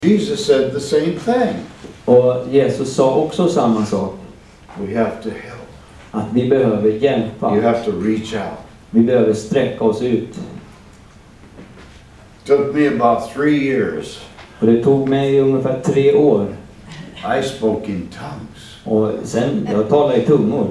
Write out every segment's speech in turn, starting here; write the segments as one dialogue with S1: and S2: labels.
S1: Jesus said the same thing.
S2: Och Jesus sa också samma sak.
S1: We have to help.
S2: Att vi behöver hjälpa.
S1: You have to reach out.
S2: Vi behöver sträcka oss ut.
S1: Took me about 3 years.
S2: Och det tog mig ungefär 3 år.
S1: I spoke in tongues.
S2: Och sen, jag talade i tungor.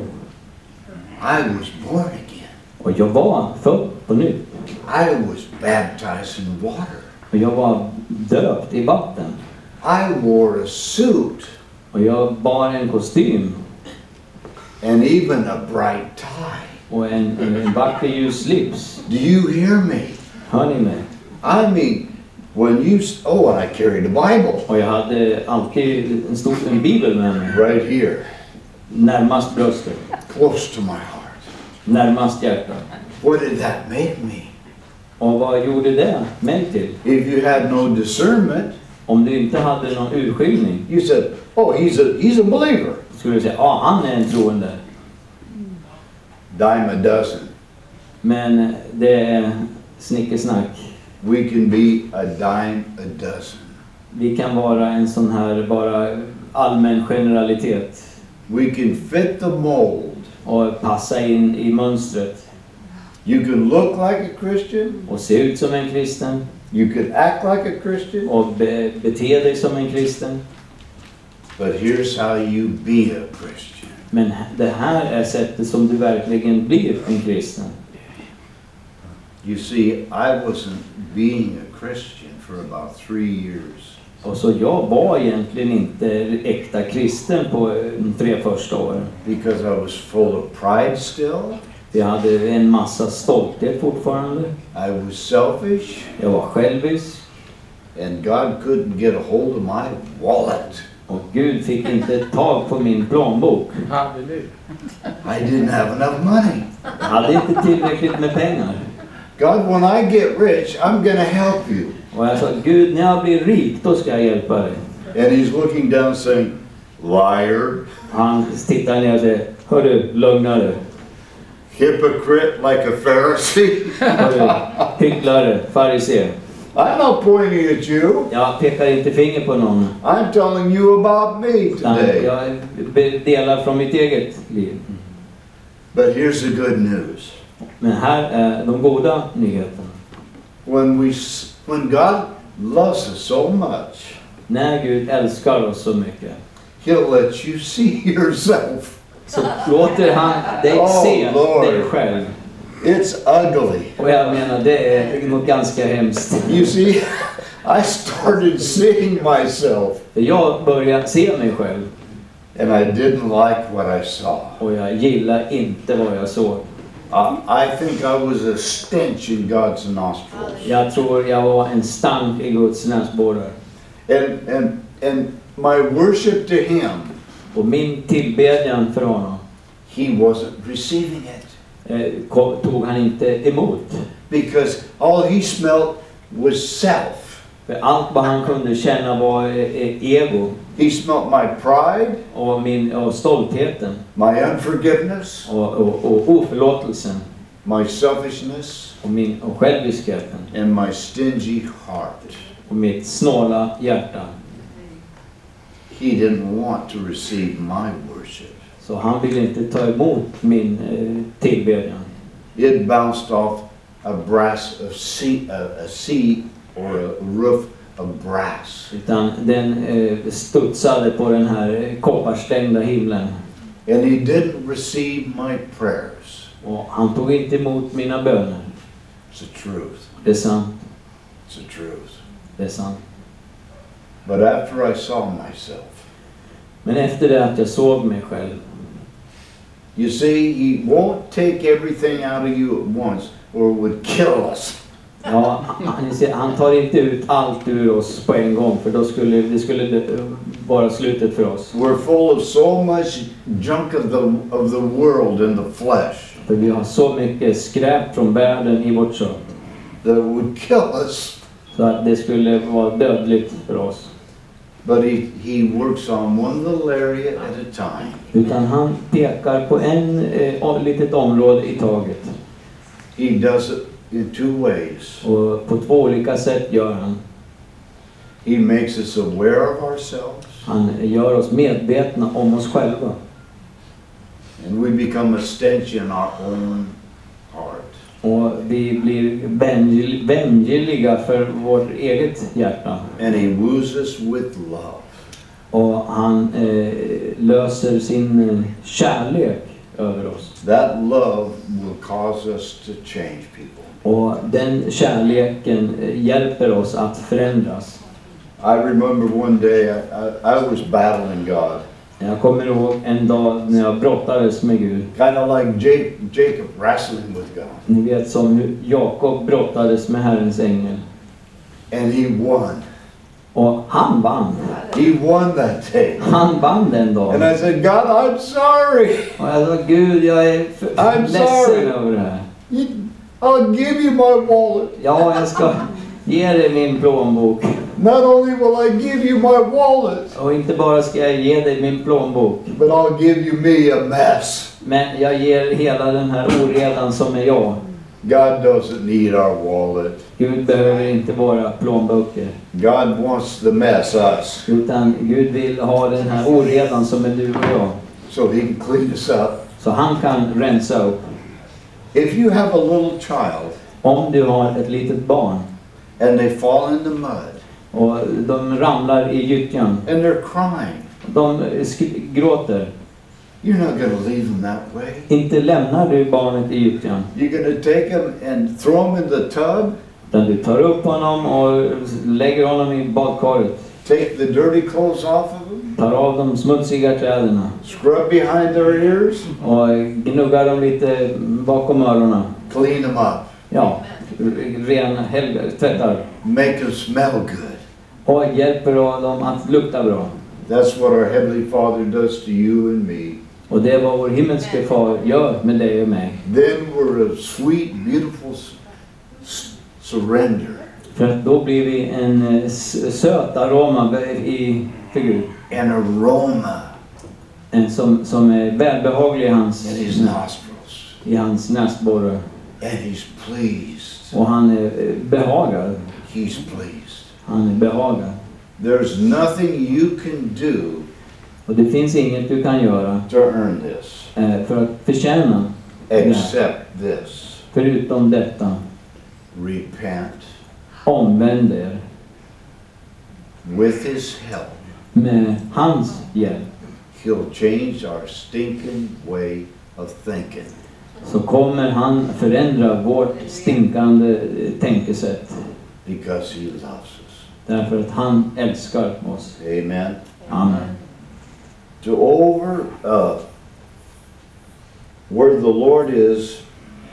S1: I was born again.
S2: Och jag var född på nytt.
S1: I was baptized in water.
S2: Och jag var döpt i vatten.
S1: I wore a suit.
S2: Och jag bar en kostym.
S1: And even a bright tie.
S2: Och en vacker ljus slips.
S1: Do you hear me?
S2: Hör ni mig?
S1: I mean, when you... and I carried a Bible.
S2: Och jag hade alltid en bibel med mig.
S1: Right here.
S2: Närmast bröstet.
S1: Close to my heart.
S2: Närmast hjärtat.
S1: What did that make me?
S2: Och vad gjorde det mig till?
S1: If you had no discernment,
S2: Om du inte hade någon urskiljning,
S1: you said, oh, he's a believer.
S2: skulle du säga, han är en troende.
S1: Dime a dozen.
S2: Men det är snickesnack.
S1: We can be a dime a dozen.
S2: Vi kan vara en sån här bara allmän generalitet.
S1: We can fit the mold.
S2: Och passa in i mönstret.
S1: You can look like a Christian.
S2: Och se ut som en kristen.
S1: You could act like a Christian.
S2: Och bete dig som en kristen.
S1: But here's how you be a Christian.
S2: Men det här är sättet som du verkligen blir en kristen.
S1: You see, I wasn't being a Christian for about 3 years.
S2: Och så jag var egentligen inte äkta kristen på de 3 första åren.
S1: Because I was full of pride still.
S2: Jag hade en massa stolthet fortfarande.
S1: I was selfish.
S2: Jag var självisk.
S1: And God couldn't get a hold of my wallet.
S2: Och Gud fick inte tag på min plånbok.
S3: Halleluja.
S1: I didn't have enough money.
S2: Jag hade inte tillräckligt med pengar.
S1: God, when I get rich, I'm going to help you.
S2: Och jag sa, Gud, när jag blir rik, då ska jag hjälpa dig.
S1: And he's looking down saying, liar,
S2: Han tittar ner och säger, hörru, lögnare.
S1: hypocrite like a Pharisee.
S2: Hörru, hycklare, farisé.
S1: I'm not pointing at you.
S2: Jag pekar inte finger på någon.
S1: I'm telling you about me today.
S2: Jag delar från mitt eget liv.
S1: But here's the good news.
S2: Men här är de goda nyheterna.
S1: When God loves us so much,
S2: När Gud älskar oss så mycket,
S1: he'll let you see yourself.
S2: så låter han dig se
S1: Lord.
S2: dig själv.
S1: It's ugly.
S2: Och jag menar, det är något ganska hemskt.
S1: You see, I started seeing myself.
S2: För jag började se mig själv.
S1: And I didn't like what I saw.
S2: Och jag gillar inte vad jag såg.
S1: I think I was a stench in God's nostrils.
S2: Jag tror jag var en stank i Guds näsborrar.
S1: And my worship to him,
S2: Och min tillbedjan för honom
S1: he wasn't receiving it.
S2: tog han inte emot.
S1: Because all he smelled was self.
S2: För allt vad han kunde känna var ego.
S1: He smelled my pride,
S2: Och stoltheten.
S1: my unforgiveness,
S2: Och oförlåtelsen.
S1: my selfishness,
S2: Och själviskheten.
S1: and my stingy heart.
S2: Och mitt snåla hjärta.
S1: He didn't want to receive my worship.
S2: Så han ville inte ta emot min tillbedjan.
S1: It bounced off a sea or a roof of brass.
S2: Utan den studsade på den här kopparstängda himlen.
S1: And he didn't receive my prayers.
S2: Och han tog inte emot mina böner.
S1: It's the truth.
S2: Det är sant.
S1: It's the truth.
S2: Det är sant.
S1: But after I saw myself,
S2: Men efter det att jag såg mig själv.
S1: you see, he won't take everything out of you at once or it would kill us.
S2: Ja, han tar inte ut allt ur oss på en gång, för då skulle det vara slutet för oss.
S1: We're full of so much junk of the world in the flesh
S2: För vi har så mycket skräp från världen i vårt kött.
S1: that it would kill us.
S2: Så att det skulle vara dödligt för oss.
S1: But he works on one little area at a time.
S2: Utan han pekar på litet område i taget.
S1: He does it in 2 ways.
S2: Och på 2 olika sätt gör han.
S1: He makes us aware of ourselves.
S2: Han gör oss medvetna om oss själva.
S1: And we become a stench in our own heart.
S2: Och vi blir vänliga för vårt eget hjärta.
S1: And he woos us with love.
S2: Och han löser sin kärlek över oss.
S1: That love will cause us to change people.
S2: Och den kärleken hjälper oss att förändras.
S1: I remember one day I was battling God.
S2: Jag kommer ihåg en dag när jag brottades med Gud.
S1: Kind of like Jacob wrestling with God.
S2: Ni vet som hur Jakob brottades med Herrens ängel.
S1: And he won.
S2: Och han vann.
S1: He won that day.
S2: Han vann den
S1: And
S2: dagen.
S1: I said, God, I'm sorry.
S2: Och jag sa, Gud, jag är
S1: I'm
S2: ledsen
S1: sorry.
S2: över det här.
S1: I'll give you my wallet.
S2: Ja, jag ska ge dig min plånbok.
S1: Not only will I give you my wallet,
S2: Och inte bara ska jag ge dig min plånbok.
S1: but I'll give you me a mess.
S2: Men jag ger hela den här oredan som är jag.
S1: God doesn't need our wallet.
S2: Gud behöver inte våra plånböcker.
S1: God wants the mess, us,
S2: Utan Gud vill ha den här oredan som är du och jag.
S1: so he can clean us up.
S2: Så han kan rensa upp.
S1: If you have a little child
S2: Om du har ett litet barn
S1: and they fall in the mud
S2: och de ramlar i gyttjan.
S1: and they're crying,
S2: De gråter.
S1: you're not going to leave them that way.
S2: Inte lämnar du barnet i gyttjan.
S1: You're going to take them and throw them in the tub,
S2: Utan du tar upp honom och lägger honom i badkaret.
S1: take the dirty clothes off of them,
S2: Tar av de smutsiga kläderna.
S1: scrub behind their ears,
S2: Och gnuggar dem lite bakom öronen.
S1: clean them up,
S2: Ja, tvättar.
S1: make them smell good.
S2: Och hjälper dem att lukta bra.
S1: That's what our Heavenly Father does to you and me.
S2: Och det är vad vår himmelske far gör med dig och mig.
S1: Then we're a sweet, beautiful surrender.
S2: För att då blir vi en söt aroma för Gud.
S1: An aroma
S2: En som är välbehaglig
S1: in his nostrils.
S2: i hans näsborre.
S1: And he's pleased.
S2: Och han är behagad.
S1: He's pleased.
S2: Han är behagad.
S1: There's nothing you can do
S2: Och det finns inget du kan göra
S1: to earn this
S2: för att förtjäna
S1: except this.
S2: förutom detta.
S1: Repent
S2: Omvänd er
S1: with his help.
S2: med hans hjälp.
S1: He'll change our stinking way of thinking.
S2: Så kommer han förändra vårt stinkande tänkesätt.
S1: Because he loves us.
S2: Därför att han älskar oss.
S1: Amen.
S2: Amen.
S1: To where the Lord is,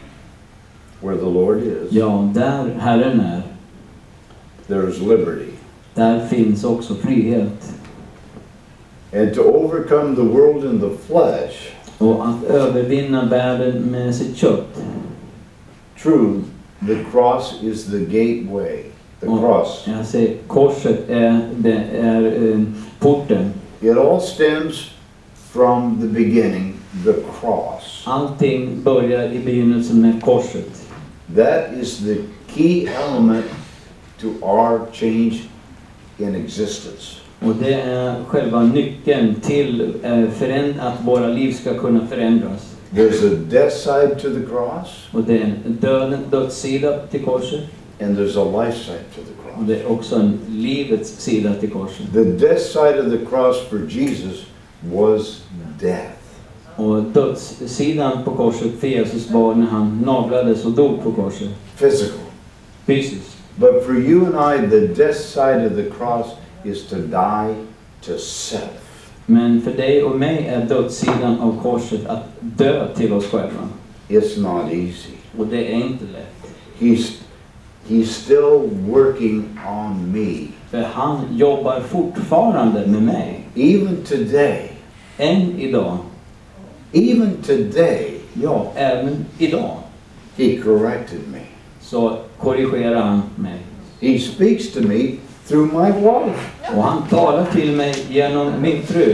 S2: Ja, där Herren är,
S1: there's liberty.
S2: där finns också frihet.
S1: And to overcome the world in the flesh,
S2: Och att övervinna världen med sitt kött.
S1: true, the cross is the gateway. The cross.
S2: Jag säger, korset är porten.
S1: It all stems from the beginning, the cross.
S2: Allting börjar i begynnelsen med korset.
S1: That is the key element to our change in existence.
S2: Och det är själva nyckeln till att våra liv ska kunna förändras.
S1: There's a death side to the cross,
S2: Och det är en dödssida till korset.
S1: and there's a life side to the
S2: Och
S1: cross.
S2: det är också en livets sida till korset.
S1: The death side of the cross for Jesus was death.
S2: Och dödssidan på korset för Jesus var när han naglades och dog på korset.
S1: Physical.
S2: Fysiskt.
S1: But for you and I, the death side of the cross is to die to self.
S2: Men för dig och mig är dödssidan av korset att dö till oss själva.
S1: It's not easy.
S2: Och det är inte lätt.
S1: He's still working on me.
S2: För han jobbar fortfarande med mig.
S1: Even today.
S2: Än idag.
S1: Even today.
S2: Ja, även idag.
S1: He corrected me.
S2: Så korrigerar han mig.
S1: He speaks to me through my wife.
S2: Och han talar till mig genom min fru.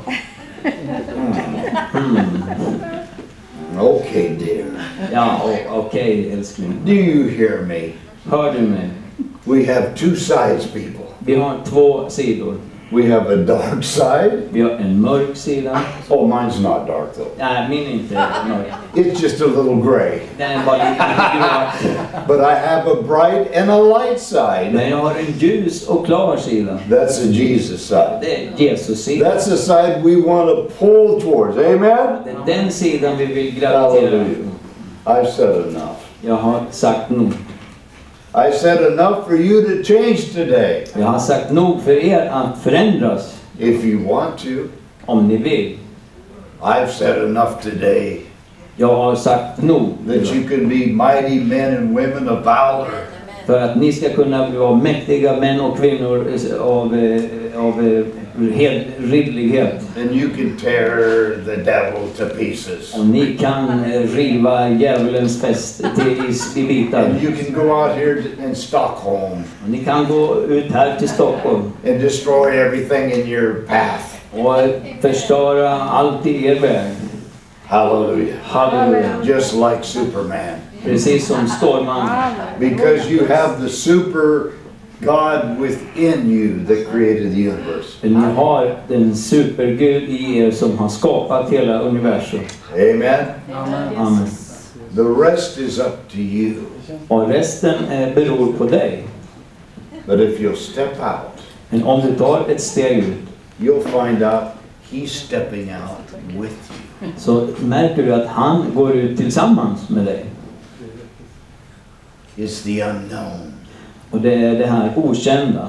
S1: Okay, dear.
S2: Ja, okej, älskling.
S1: Do you hear me?
S2: Hör du mig?
S1: We have two sides, people.
S2: Vi har två sidor.
S1: We have a dark side.
S2: Vi har en mörk sida.
S1: Oh, mine's not dark though.
S2: Nej, min är inte mörk.
S1: It's just a little gray.
S2: Den är bara lite grå.
S1: But I have a bright and a light side.
S2: Men jag har en ljus och klar sida.
S1: That's a Jesus side.
S2: Det är Jesus sida.
S1: That's the side we want to pull towards. Amen?
S2: Det är den sidan vi vill gravitera.
S1: Hallelujah. I've said enough.
S2: Jag har sagt nog.
S1: I said enough for you to change today.
S2: Jag har sagt nog för er att förändras.
S1: If you want to.
S2: Om ni vill.
S1: I've said enough today.
S2: Jag har sagt nog.
S1: That you can be mighty men and women of valor.
S2: För att ni ska kunna vara mäktiga män och kvinnor av ridlighet.
S1: And you can tear the devil to pieces.
S2: Och ni kan riva djävulens fäst i bitar.
S1: And you can go out here in Stockholm.
S2: Och ni kan gå ut här till Stockholm.
S1: And destroy everything in your path.
S2: Och förstöra allt i er väg.
S1: Hallelujah.
S2: Halleluja.
S1: Just like Superman.
S2: Precis som Stålman.
S1: Because you have the super God within you that created the universe.
S2: För ni har den supergud i er som har skapat hela universum.
S1: Amen.
S2: Amen.
S1: The rest is up to you.
S2: Och resten beror på dig.
S1: But if you'll step out,
S2: Men om du tar ett steg ut,
S1: you'll find out He's stepping out with you.
S2: så märker du att han går ut tillsammans med dig.
S1: It's the unknown.
S2: Och det är det här okända.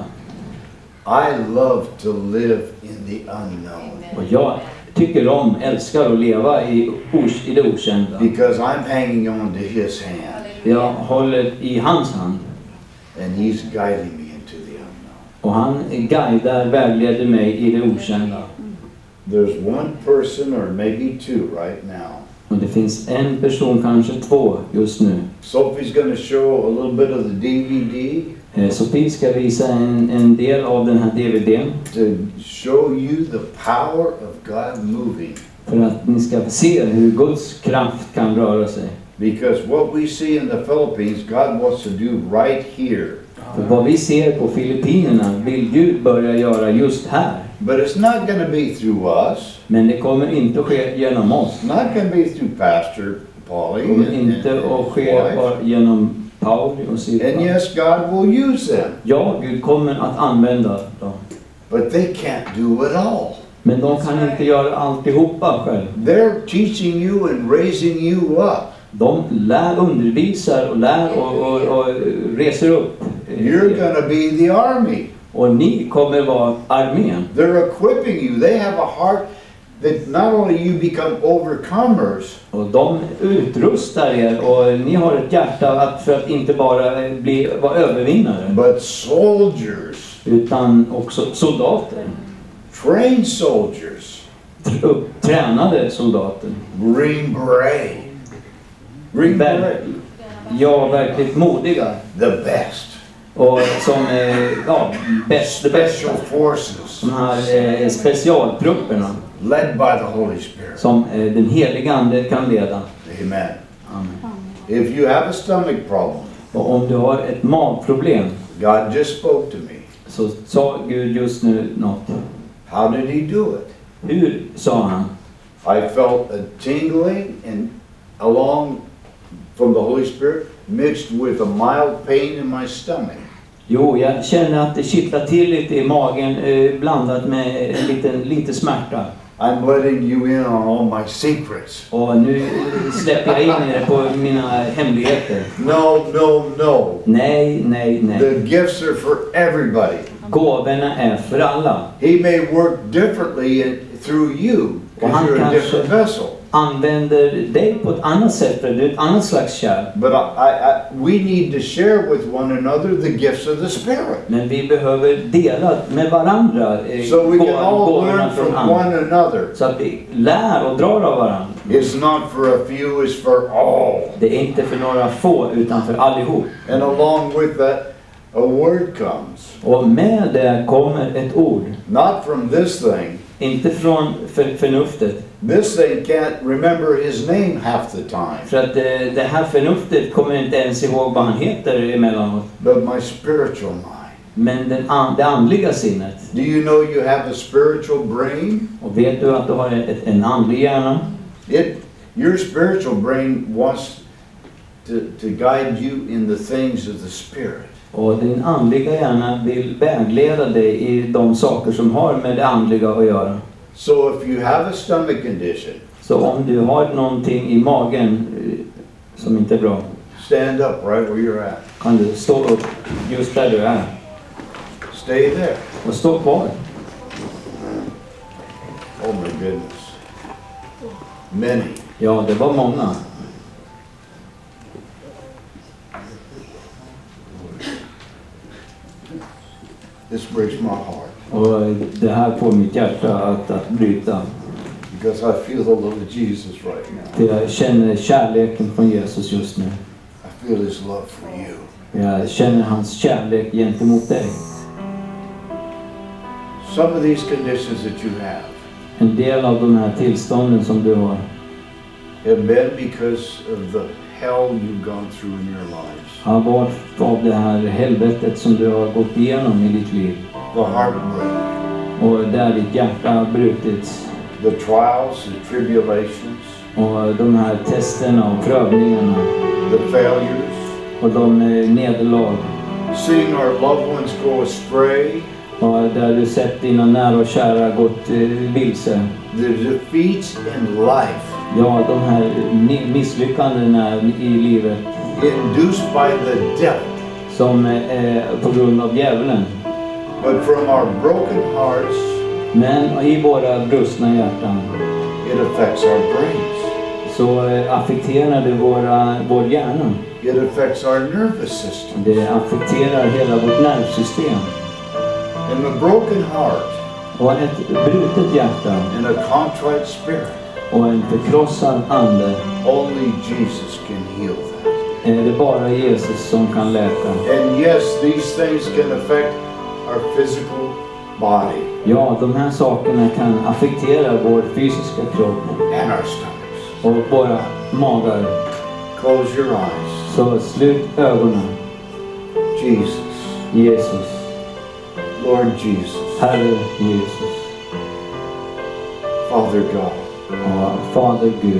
S1: I love to live in the unknown.
S2: Och jag tycker älskar att leva i det okända.
S1: Because I'm hanging on to His hand.
S2: Jag håller i hans hand.
S1: And He's guiding me into the unknown.
S2: Och han vägleder mig i det okända.
S1: There's one person or maybe two right now.
S2: Och det finns en person, kanske två just nu.
S1: Sophie's going to show a little bit of the DVD.
S2: Sofie ska visa en del av den här DVDn.
S1: To show you the power of God moving.
S2: För att ni ska se hur Guds kraft kan röra sig.
S1: Because what we see in the Philippines, God wants to do right here.
S2: För vad vi ser på Filippinerna vill Gud börja göra just här.
S1: But it's not going to be through us.
S2: Men det kommer inte att ske genom oss.
S1: It's not going to be through Pastor Paulie
S2: Det kommer inte att ske bara genom Pauli och Silva.
S1: And yes, God will use them.
S2: Ja, Gud kommer att använda dem.
S1: But they can't do it all.
S2: Men de kan inte göra alltihopa själv.
S1: They're teaching you and raising you up.
S2: De undervisar och lär och reser upp.
S1: You're going to be the army.
S2: Och ni kommer vara armén.
S1: They're equipping you. They have a heart that not only you become overcomers.
S2: Och de utrustar er och ni har ett hjärta för att inte bara vara övervinnare.
S1: But soldiers.
S2: Utan också soldater.
S1: Trained soldiers.
S2: Tränade soldater.
S1: Green beret. Green beret.
S2: Ja, verkligt modiga.
S1: The best.
S2: Och som bästa.
S1: Special forces.
S2: De här specialtrupperna.
S1: Led by the Holy Spirit.
S2: Som den helige Ande kan leda.
S1: Amen.
S2: Amen.
S1: If you have a stomach problem.
S2: Och om du har ett magproblem.
S1: God just spoke to me.
S2: Så sa Gud just nu något.
S1: How did He do it?
S2: Hur sa han?
S1: I felt a tingling and along from the Holy Spirit mixed with a mild pain in my stomach.
S2: Jo, jag känner att det kittlar till lite i magen blandat med lite smärta.
S1: I'm letting you in on all my secrets.
S2: Och nu släpper jag in er på mina hemligheter.
S1: No.
S2: Nej.
S1: The gifts are for everybody.
S2: Gåvorna är för alla.
S1: He may work differently through you because you're a different vessel.
S2: Använder dig på ett annat sätt för du är ett annat slags kärl.
S1: But we need to share with one another the gifts of the Spirit.
S2: Men vi behöver dela med varandra
S1: So we can all learn
S2: gåvorna
S1: from
S2: från andra.
S1: one another.
S2: Så att vi lär och drar av varandra.
S1: It's not for a few, it's for all.
S2: Det är inte för några få utan för allihop.
S1: And along with that, a word comes.
S2: Och med det kommer ett ord.
S1: Not from this thing.
S2: Inte från förnuftet.
S1: This thing can't remember his name half the time.
S2: För att det här förnuftet kommer inte ens ihåg vad han heter emellanåt.
S1: But my spiritual mind.
S2: Men det andliga sinnet.
S1: Do you know you have a spiritual brain?
S2: Och vet du att du har en andlig hjärna?
S1: Your spiritual brain wants to guide you in the things of the Spirit.
S2: Och din andliga hjärna vill vägleda dig i de saker som har med det andliga att göra.
S1: So if you have a stomach condition,
S2: så om du har någonting i magen som inte är bra,
S1: stand up right where you're at.
S2: kan du stå upp just där du är.
S1: Stay there.
S2: Och stå kvar.
S1: Oh my goodness. Many.
S2: Ja, det var många.
S1: This breaks my heart.
S2: Och det här får mitt hjärta att bryta.
S1: Because I feel the love of Jesus right now.
S2: För jag känner kärleken från Jesus just nu.
S1: I feel his love for you.
S2: Jag känner hans kärlek gentemot dig.
S1: Some of these conditions that you have
S2: En del av de här tillstånden som du har
S1: been because of the hell you've gone through in your lives.
S2: har varit av det här helvetet som du har gått igenom i ditt liv.
S1: The heartbreak,
S2: Och där ditt hjärta har brutits.
S1: the trials, the tribulations,
S2: Och de här testerna och prövningarna.
S1: the failures,
S2: Och de nederlag.
S1: seeing our loved ones go astray,
S2: Och där du sett dina nära och kära gått vilse.
S1: the defeats in life
S2: Ja, de här misslyckandena i livet.
S1: induced by the devil.
S2: Som på grund av djävulen.
S1: But from our broken hearts,
S2: Men i våra brustna hjärtan
S1: it affects our brains.
S2: så affekterar det vår hjärna.
S1: It affects our nervous system.
S2: Det affekterar hela vårt nervsystem.
S1: And a broken heart
S2: Och ett brutet hjärta
S1: and a contrite spirit,
S2: och en förkrossad ande
S1: only Jesus can heal that.
S2: är det bara Jesus som kan läka.
S1: And yes, these things can affect our physical body
S2: Ja, de här sakerna kan affektera vår fysiska kropp
S1: and our stomachs.
S2: och våra magar.
S1: Close your eyes.
S2: Så slut ögonen.
S1: Jesus,
S2: Jesus.
S1: Lord Jesus,
S2: Herre Jesus.
S1: Father God,
S2: Och Fader Gud.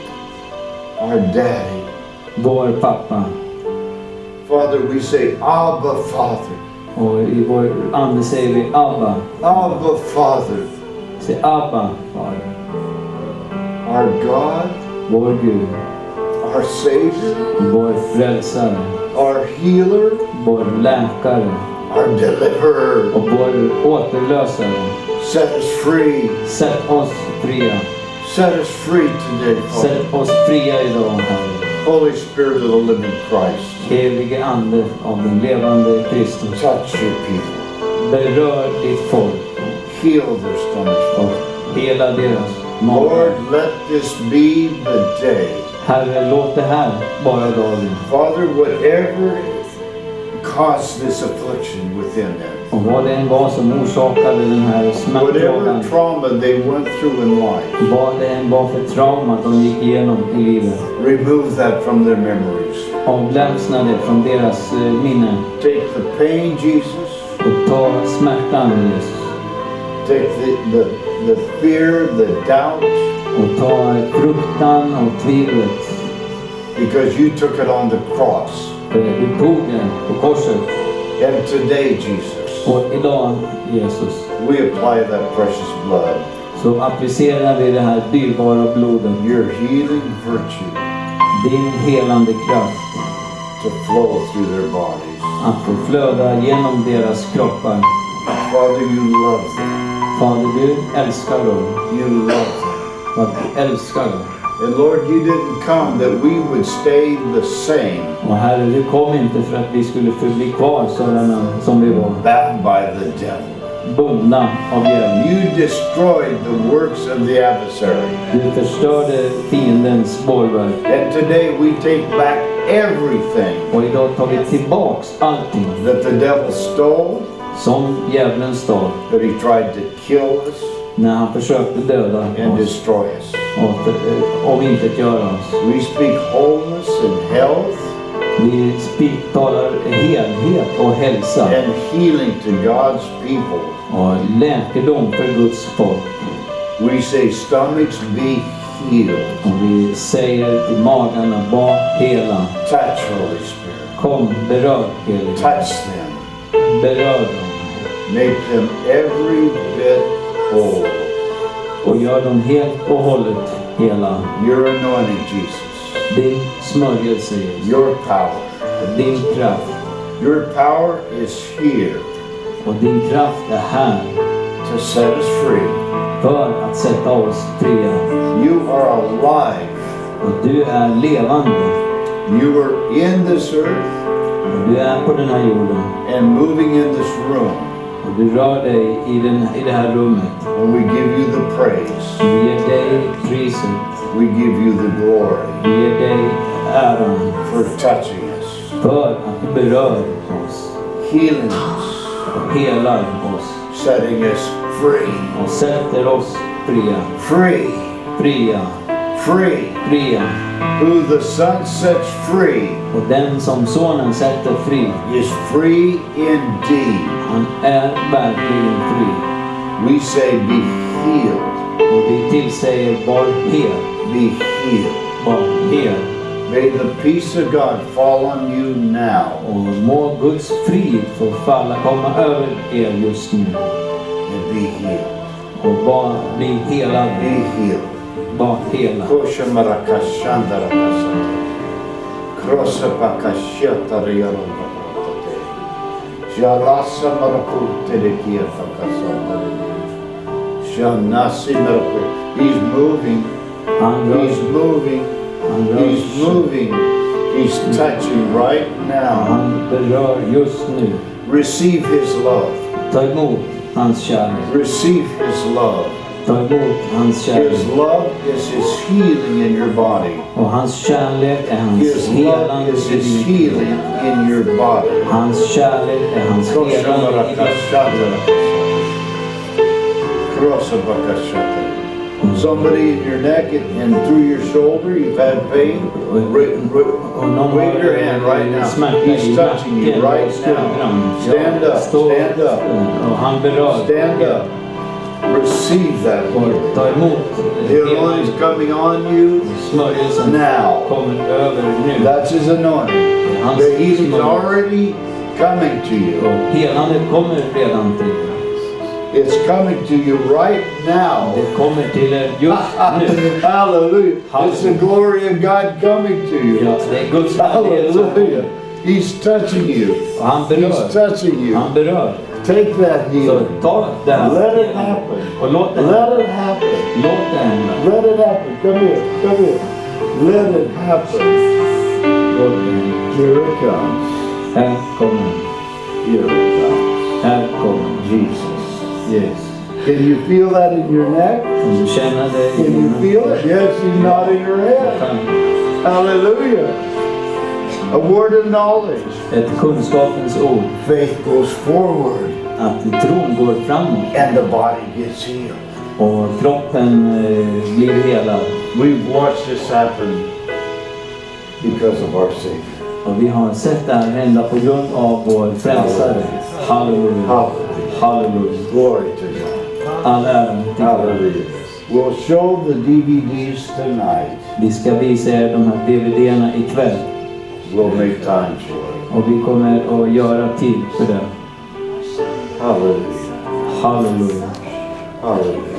S1: our Daddy.
S2: Vår pappa.
S1: Father, we say, Abba, Father.
S2: Och i vår ande säger vi Abba.
S1: Abba, Father.
S2: Säg Abba, Fader.
S1: Our God,
S2: Vår Gud.
S1: our Savior,
S2: Vår frälsare.
S1: our Healer,
S2: Vår läkare.
S1: our Deliverer.
S2: Och vår återlösare.
S1: Set us free.
S2: Sätt oss fria.
S1: Set us free today, Father.
S2: Sätt oss fria idag, Herre.
S1: Holy Spirit of the living Christ,
S2: Helige Ande av den levande Kristus.
S1: touch your people.
S2: Berör ditt folk
S1: Heal their stomachs,
S2: och
S1: Father.
S2: hela deras magar.
S1: Lord, let this be the day.
S2: Herre, låt det här vara dagen.
S1: Father, whatever caused this affliction within them,
S2: Och vad det än var som orsakade den här smärtplågan.
S1: whatever trauma they went through in life,
S2: Vad det än var för trauma de gick igenom i livet.
S1: remove that from their memories.
S2: Avlägsna det från deras minne.
S1: Take the pain, Jesus.
S2: Och ta smärtan, Jesus.
S1: Take the fear, the doubt,
S2: Och ta fruktan och tvivlet.
S1: because you took it on the cross.
S2: Du tog det på korset.
S1: And today, Jesus,
S2: Och idag, Jesus,
S1: we apply that precious blood,
S2: så applicerar vi det här dyrbara blodet.
S1: your healing virtue,
S2: Din helande kraft.
S1: to flow through their bodies.
S2: Att få flöda genom deras kroppar.
S1: Father, you love them.
S2: Fader, du älskar dem.
S1: You love them.
S2: Att du älskar dem.
S1: And Lord, you didn't come that we would stay the same,
S2: Och Herre, du kom inte för att vi skulle förbli kvar sådana som vi var.
S1: bound by the devil.
S2: Bundna av djävulen.
S1: You destroyed the works of the adversary.
S2: Du förstörde fiendens bålverk.
S1: And today we take back everything
S2: Och idag tar vi tillbaks allting
S1: that the devil stole,
S2: som djävulen stal.
S1: that he tried to kill us
S2: När han försökte döda
S1: and
S2: oss
S1: destroy us.
S2: och omintetgöra oss.
S1: We speak wholeness and health
S2: Vi talar helhet och hälsa
S1: and healing to God's people.
S2: och läkedom för Guds folk.
S1: We say stomachs be healed.
S2: Och vi säger till magarna, var hela.
S1: Touch, Holy Spirit.
S2: Kom, berör helige.
S1: Touch them.
S2: Berör dem.
S1: Make them every bit whole.
S2: Och gör dem helt och hållet hela.
S1: Your anointing, Jesus.
S2: Din smörjelse, Jesus.
S1: Your power.
S2: Din kraft.
S1: Your power is here
S2: Och din kraft är här
S1: to set us free.
S2: för att sätta oss fria.
S1: You are alive.
S2: Och du är levande.
S1: You are in this earth
S2: Och du är på den här jorden.
S1: and moving in this room.
S2: Och du rör dig i det här rummet.
S1: And we give you the praise.
S2: Vi ger dig priset.
S1: We give you the glory
S2: Vi ger dig äran
S1: for touching us,
S2: för att du berör oss.
S1: healing us,
S2: Och helar oss.
S1: setting us free.
S2: Och sätter oss fria.
S1: Free.
S2: Fria.
S1: Free.
S2: Fria.
S1: Who the Son sets free
S2: Och den som sonen sätter fri,
S1: is free indeed.
S2: han är verkligen fri.
S1: We say be healed.
S2: Och vi tillsäger var hel.
S1: Be healed.
S2: Var hel.
S1: May the peace of God fall on you now
S2: Och må Guds frid få komma över er just nu.
S1: and be healed.
S2: Och bli helad.
S1: Be healed.
S2: Var hela.
S1: Kosha marakashandara kasate. Krossa pakashatara yarondapate. Jalasa marakute de kieta kasatare. Shanasi marakute. He's moving.
S2: Han rör,
S1: He's moving.
S2: han rör
S1: He's
S2: sig.
S1: moving. He's touching right now.
S2: Han berör just nu.
S1: Receive his love.
S2: Ta emot hans kärlek.
S1: Receive his love.
S2: Ta emot hans kärlek.
S1: His love is his healing in your body.
S2: Och hans kärlek är hans
S1: His love
S2: helande
S1: is his
S2: i ditt
S1: healing
S2: liv.
S1: in your body.
S2: Hans kärlek är hans helande i ditt liv.
S1: Somebody in your neck and through your shoulder, you've had pain. Wave your hand right now. He's touching you right now. Stand up. Stand up.
S2: Och han berör.
S1: Stand up. Receive that
S2: Och
S1: healing.
S2: ta emot
S1: The anointing is coming on you
S2: smörjelsen
S1: now.
S2: kommer över nu.
S1: That's his anointing.
S2: Hans
S1: The healing is
S2: smörjelse.
S1: already coming to you.
S2: Och helandet kommer redan till er.
S1: It's coming to you right now.
S2: Det kommer till er just nu.
S1: Hallelujah. It's the glory of God coming to you.
S2: Ja, det är Guds härlighet som
S1: Hallelujah.
S2: kommer.
S1: He's touching you.
S2: Och han
S1: He's
S2: berör.
S1: touching you.
S2: Han berör.
S1: Take that
S2: Så
S1: healing.
S2: ta det här.
S1: Let it happen.
S2: Och låt det
S1: Let it happen.
S2: Låt det hända.
S1: Let it happen. Come here. Come here. Let it happen.
S2: Låt det hända.
S1: Here it comes.
S2: Här kommer han.
S1: Here it comes.
S2: Här kommer
S1: Jesus.
S2: Yes.
S1: Can you feel that in your neck?
S2: Kan du känna det i
S1: Can you
S2: dina
S1: feel it? Yes, he's nodding your head. Hallelujah. A word of knowledge.
S2: Ett kunskapens ord.
S1: Faith goes forward
S2: Att tron går framåt.
S1: and the body gets healed.
S2: Och kroppen blir helad.
S1: We've watched this happen because of our Savior.
S2: Och vi har sett det här hända på grund av vår frälsare. Halleluja.
S1: Hallelujah.
S2: Halleluja.
S1: Glory to God.
S2: All ära till Gud.
S1: Hallelujah. We'll show the DVDs tonight.
S2: Vi ska visa er de här DVD:na ikväll.
S1: We'll make time for it.
S2: Och vi kommer att göra tid för det.
S1: Hallelujah.
S2: Halleluja.
S1: Hallelujah.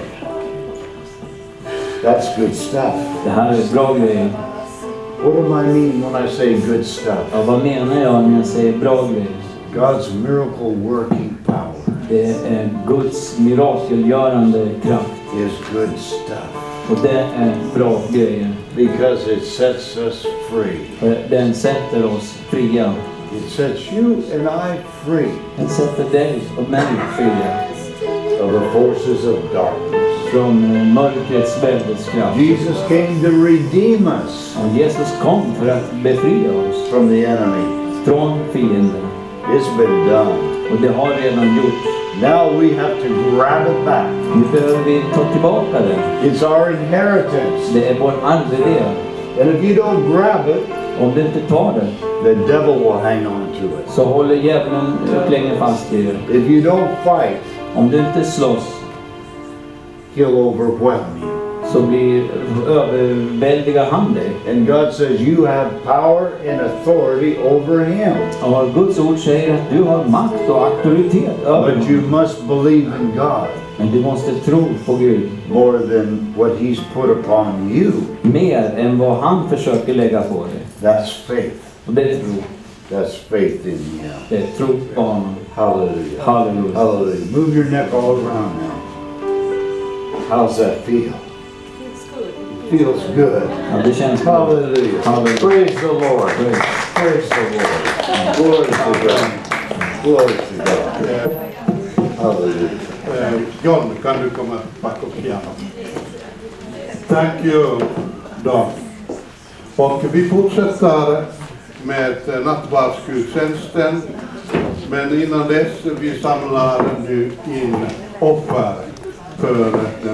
S1: That's good stuff.
S2: Det här är bra grejer.
S1: What do I mean when I say good stuff?
S2: Ja, vad menar jag när jag säger bra grejer?
S1: God's miracle working power
S2: Det är Guds mirakelgörande kraft.
S1: is good stuff
S2: Och det är bra grejer.
S1: because it sets us free.
S2: För den sätter oss fria.
S1: It sets you and I free
S2: Den sätter dig och mig fria.
S1: of the forces of darkness.
S2: Från mörkrets väldeskraft.
S1: Jesus came to redeem us
S2: Och Jesus kom för att befria oss
S1: from the enemy.
S2: från fienden.
S1: It's been done.
S2: Och det har redan gjorts.
S1: Now we have to grab it back.
S2: Nu behöver vi ta tillbaka det.
S1: It's our inheritance.
S2: Det är vår arvedel.
S1: And if you don't grab it,
S2: Om du inte tar det,
S1: the devil will hang on to it.
S2: så håller djävulen länge fast i det.
S1: If you don't fight,
S2: Om du inte slåss,
S1: he'll overwhelm you.
S2: så blir överväldigar han dig.
S1: And God says you have power and authority over him.
S2: Och Guds ord säger att du har makt och auktoritet över
S1: But you
S2: honom.
S1: must believe in God
S2: Men du måste tro på Gud.
S1: more than what he's put upon you.
S2: Mer än vad han försöker lägga på dig.
S1: That's faith.
S2: Och det är tro.
S1: That's faith in him.
S2: Det är tro på honom.
S1: Hallelujah.
S2: Halleluja.
S1: Hallelujah. Move your neck all around now. How's that feel? Feels good.
S2: Ja, det känns bra.
S1: Hallelujah.
S2: Hallelujah.
S1: Praise the Lord.
S2: Praise.
S1: Praise the Lord. Glory to God. Glory to God. Hallelujah.
S3: John, kan du komma bakom pianot? Thank you, Don. Och vi fortsätter med nattvardsgudstjänsten. Men innan dess, vi samlar nu in offer för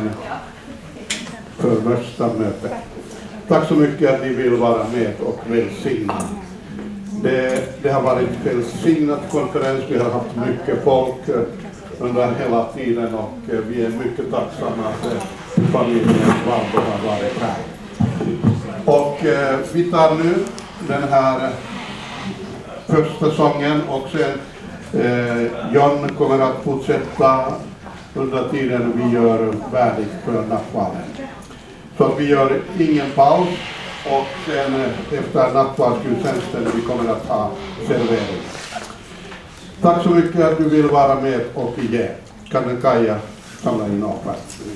S3: nästa möte. Tack så mycket att ni vill vara med och välsigna. Det har varit välsignat konferens. Vi har haft mycket folk under hela tiden och vi är mycket tacksamma att familjen Valdo har varit här. Och vi tar nu den här första sången och sen John kommer att fortsätta under tiden vi gör värdigt för nattvarden. Så att vi gör ingen paus och sen efter nattvardsgudstjänsten vi kommer att ha servering. Tack så mycket att du vill vara med och ge. Kan den Kaja samla in offert?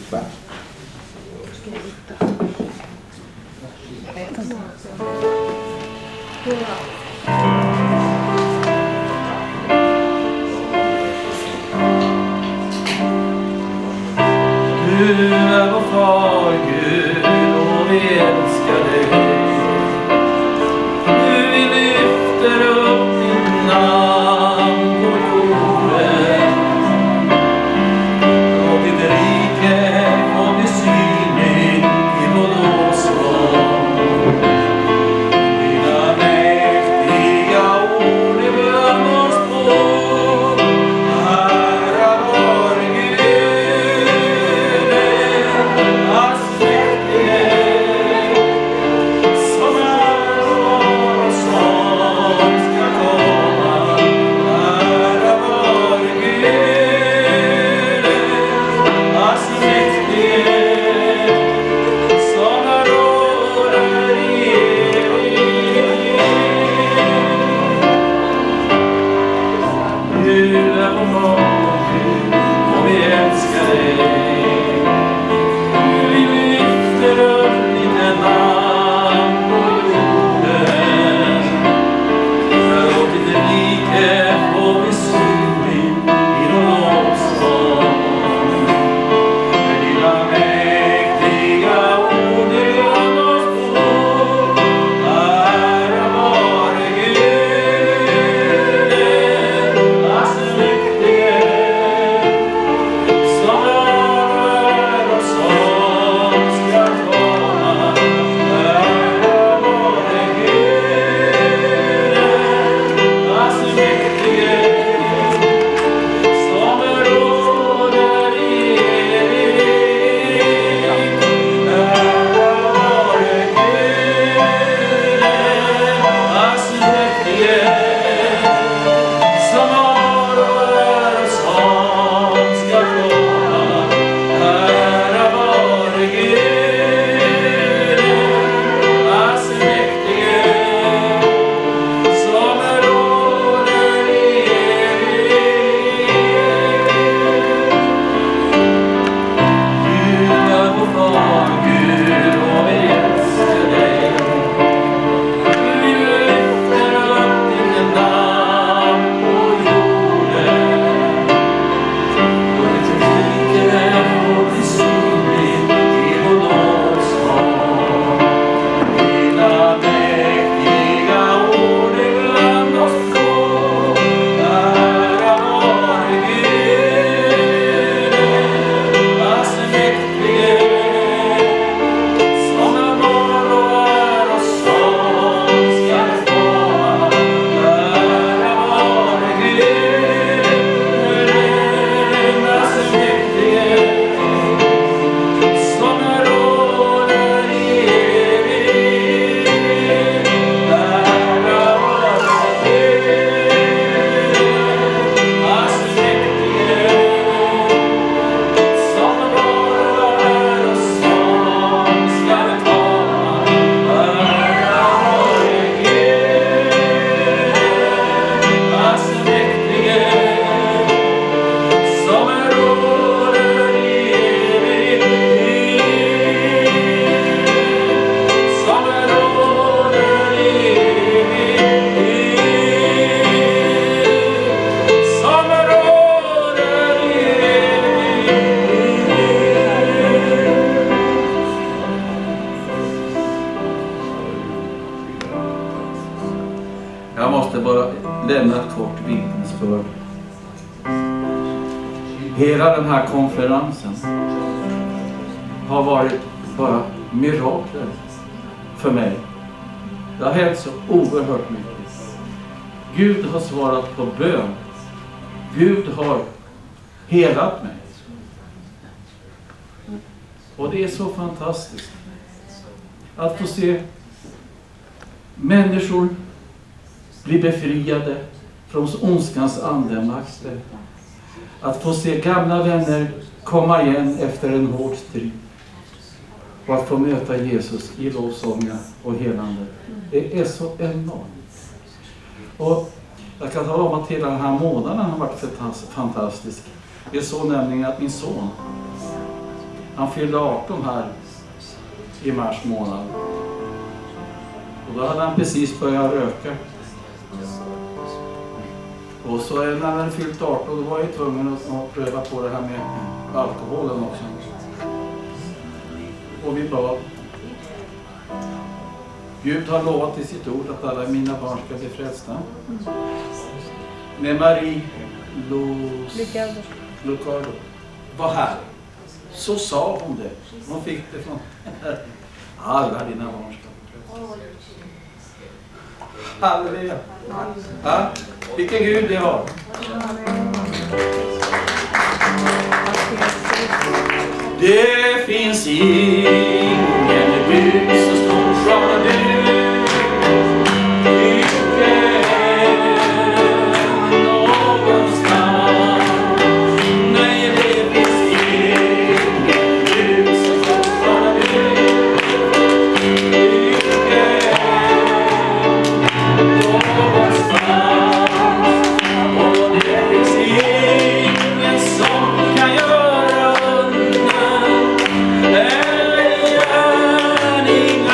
S4: Du är vår far Gud och vi älskar dig. Du vi lyfter upp din namn på jorden. Och ditt rike får bli synligt i vår lovsång. Dina mäktiga ord i bön och språk. Ära vare Gud, lämna ett kort vittnesbörd. Hela den här konferensen har varit bara mirakler för mig. Det har hänt så oerhört mycket. Gud har svarat på bön. Gud har helat mig. Och det är så fantastiskt att få se människor bli befriade från ondskans andemakter. Att få se gamla vänner komma igen efter en hård strid. Och att få möta Jesus i lovsången och helande. Det är så enormt. Och jag kan tala om att hela den här månaden har varit fantastisk. Det är så nämligen att min son, han fyllde 18 här i mars månad. Och då hade han precis börjat röka. Och så när han fyllt 18, då var jag tvungen att pröva på det här med alkoholen också. Och vi bad. Gud har lovat i sitt ord att alla mina barn ska bli frälsta. Med Marie Lucardo var här. Så sa hon det. Hon fick det från alla dina barn ska bli frälsta. Halleluja. Ja, vilken Gud det har. Det finns ingen Gud så stor som du.
S5: Ingen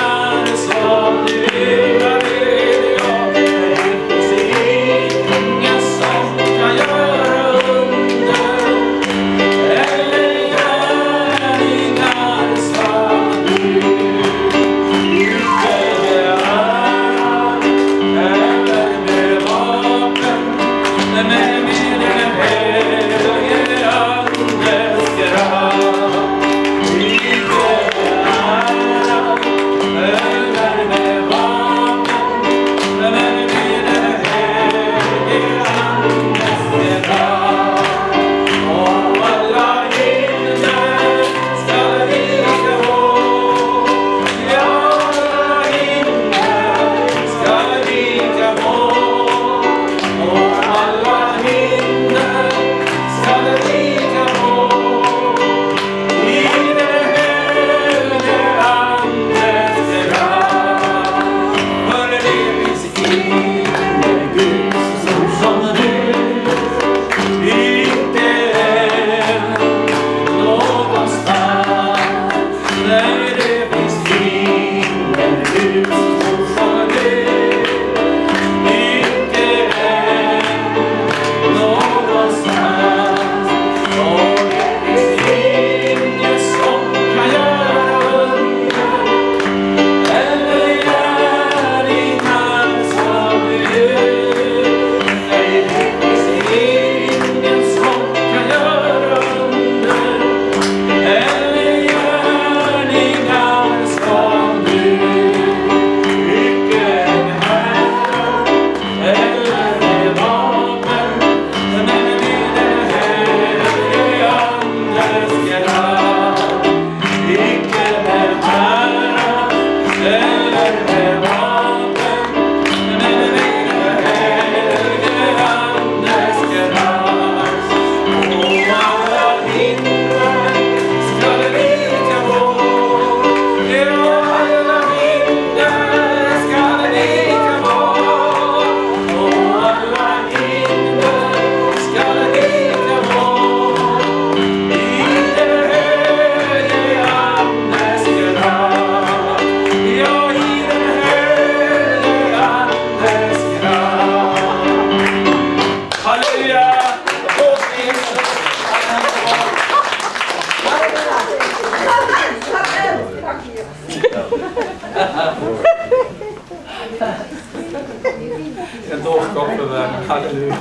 S4: skapelseverk. Halleluja.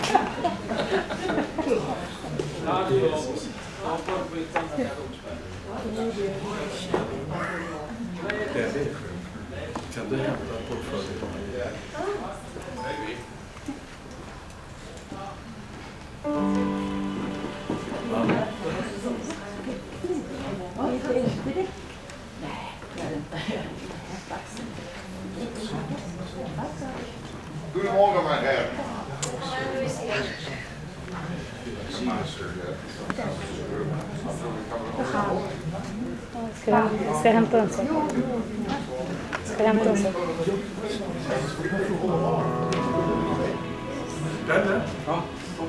S4: Jesus. Kan du hämta portföljen?
S3: Goedemorgen, mijn heer.
S5: Ska hämta en sak. Ska hämta en sak.
S4: Ja.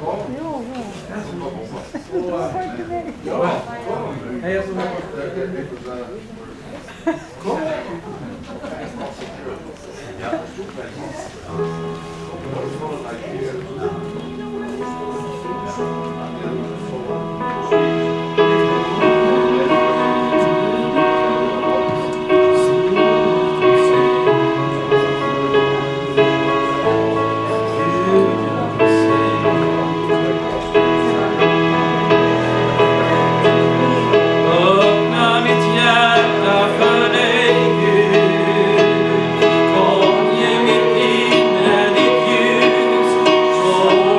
S6: Öppna mitt hjärta för dig, Gud. Kom, ge mitt inre ditt ljus.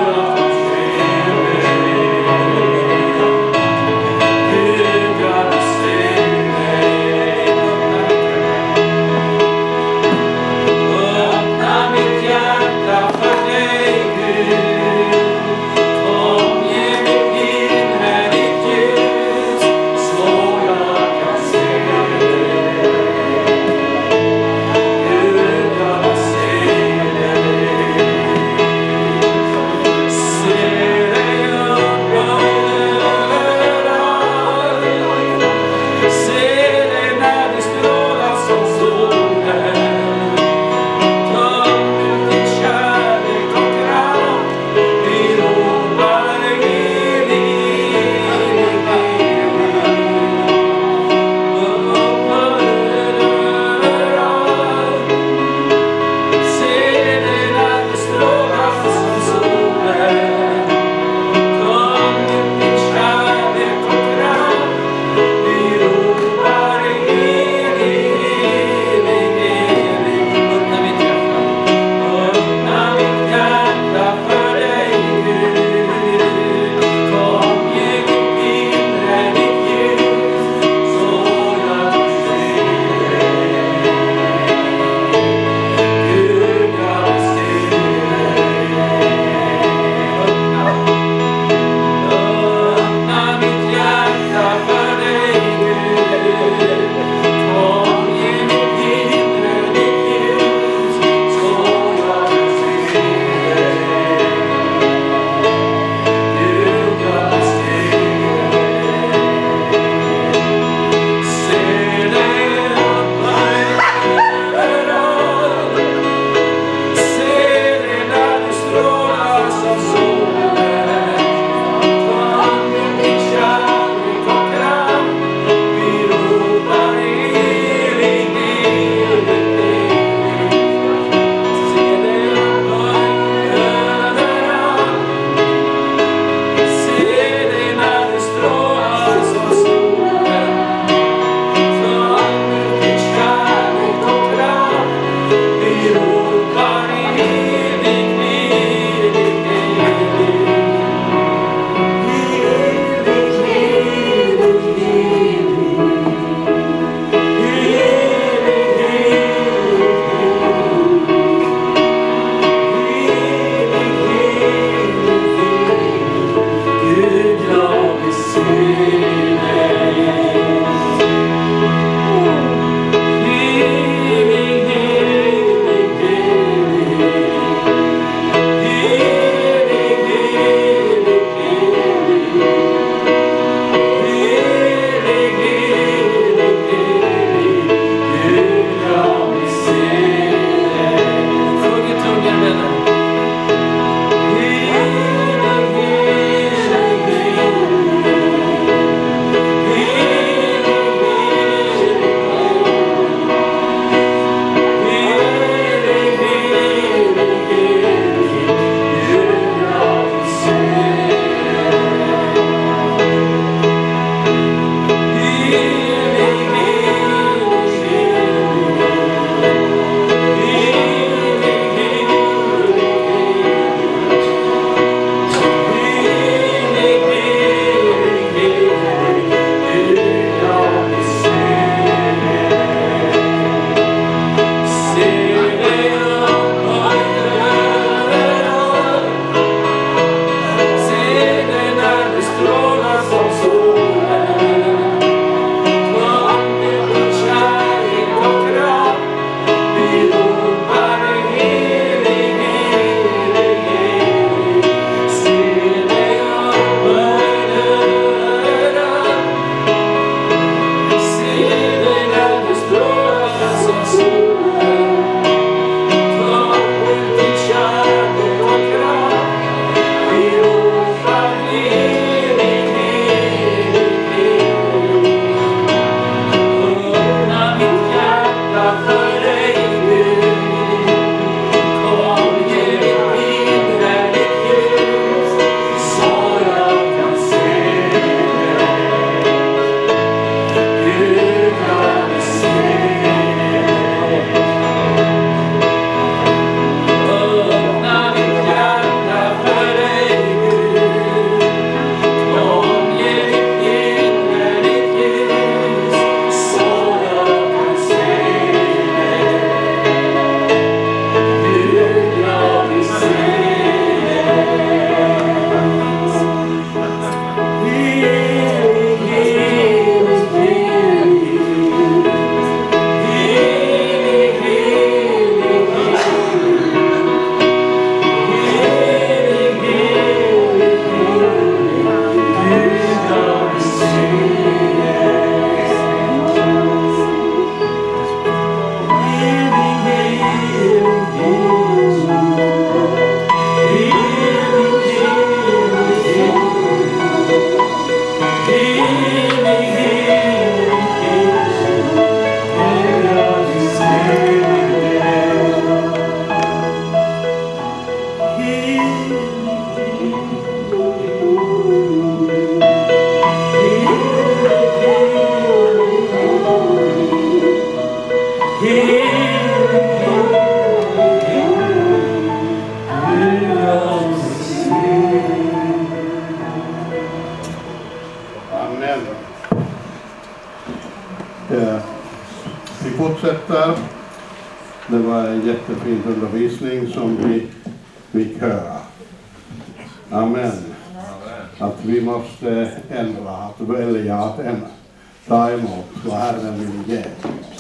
S3: Vi fortsätter. Det var en jättefin undervisning som vi fick höra. Amen. Att vi måste ändra, att välja att ta emot vad Herren vill ge.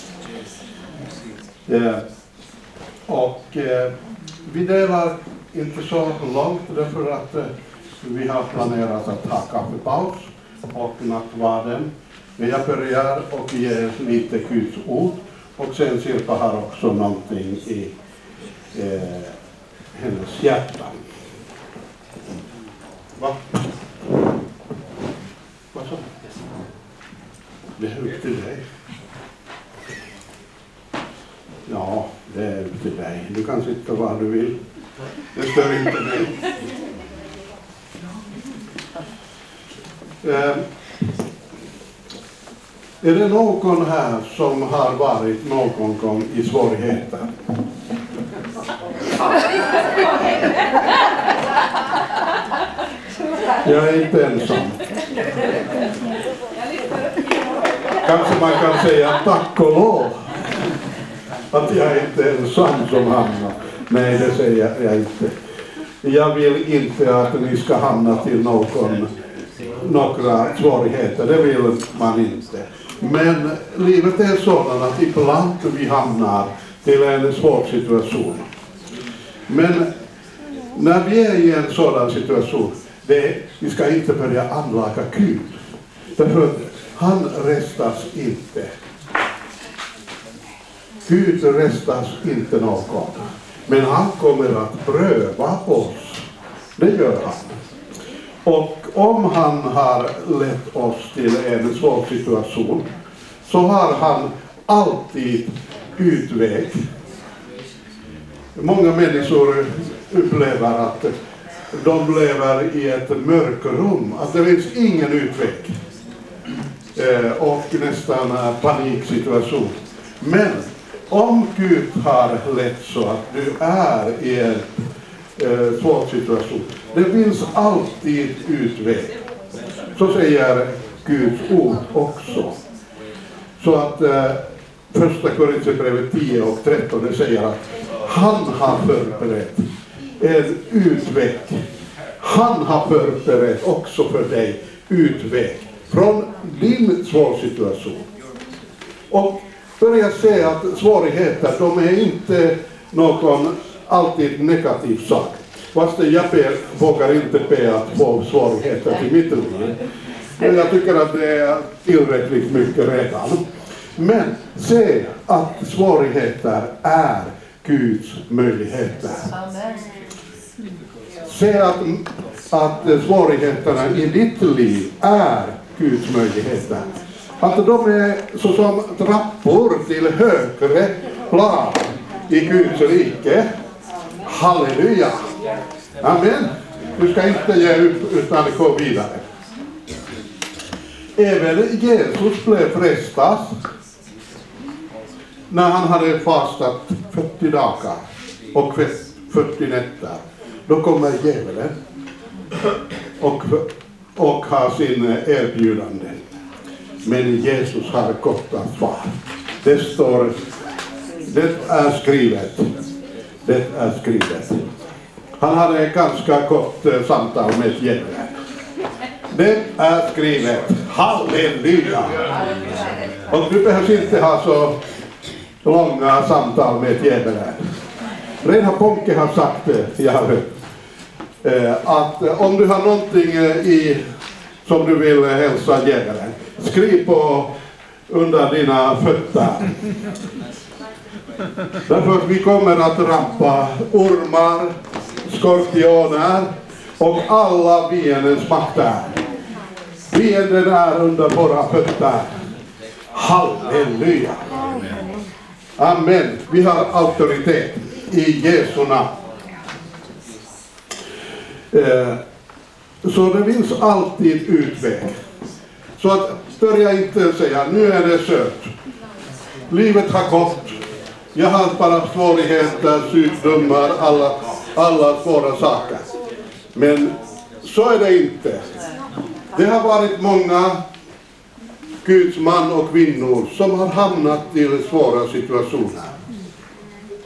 S3: Vi delar inte så långt därför att vi har planerat att ha kaffepaus och nattvarden. Men jag börjar och ger lite Guds ord och sen Sirpa har också någonting i hennes hjärta. Va? Vad sa du? Det är upp till dig. Ja, det är upp till dig. Du kan sitta var du vill. Det stör inte dig. Är det någon här som har varit någon gång i svårigheter? Jag är inte ensam. Kanske man kan säga tack och lov att jag inte är ensam som hamnar. Nej, det säger jag inte. Jag vill inte att ni ska hamna till några svårigheter. Det vill man inte. Men livet är sådant att ibland vi hamnar till en svår situation. Men när vi är i en sådan situation, vi ska inte börja anklaga Gud. Därför att han restas inte. Gud restas inte någon. Men han kommer att pröva oss. Det gör han. Och om han har lett oss till en svår situation så har han alltid utväg. Många människor upplever att de lever i ett mörkrum, att det finns ingen utväg och nästan paniksituation. Men om Gud har lett så att du är i en svår situation, det finns alltid utväg. Så säger Guds ord också. Så att första Korinthierbrevet 10 och 13 det säger att han har förberett en utväg. Han har förberett också för dig utväg från din svår situation. Och börja se att svårigheter, de är inte någon alltid negativ sak. Fast jag vågar inte be att få svårigheter till mitt liv. Men jag tycker att det är tillräckligt mycket redan. Men se att svårigheter är Guds möjligheter. Se att svårigheterna i ditt liv är Guds möjligheter. Att de är såsom trappor till högre plan i Guds rike. Halleluja! Amen! Du ska inte ge upp utan gå vidare. Även Jesus blev frestad när han hade fastat 40 dagar och 40 nätter. Då kommer djävulen och har sin erbjudande. Men Jesus har gott att svar. Det står, det är skrivet. Det är skrivet. Han hade ett ganska gott samtal med djävulen. Det är skrivet. Halleluja! Och du behöver inte ha så långa samtal med djävulen. Redan Ponke har sagt det, jag har hört. Att om du har någonting som du vill hälsa djävulen, skriv på under dina fötter. Därför att vi kommer att rampa ormar, skorpioner och alla fiendens makter. Fienden är under våra fötter. Halleluja! Amen. Vi har auktoritet i Jesu namn. Så det finns alltid utväg. Så att börja inte säga, nu är det sött. Livet har gått. Jag har bara svårigheter, sjukdomar, alla svåra saker. Men så är det inte. Det har varit många Guds man och kvinnor som har hamnat i svåra situationer.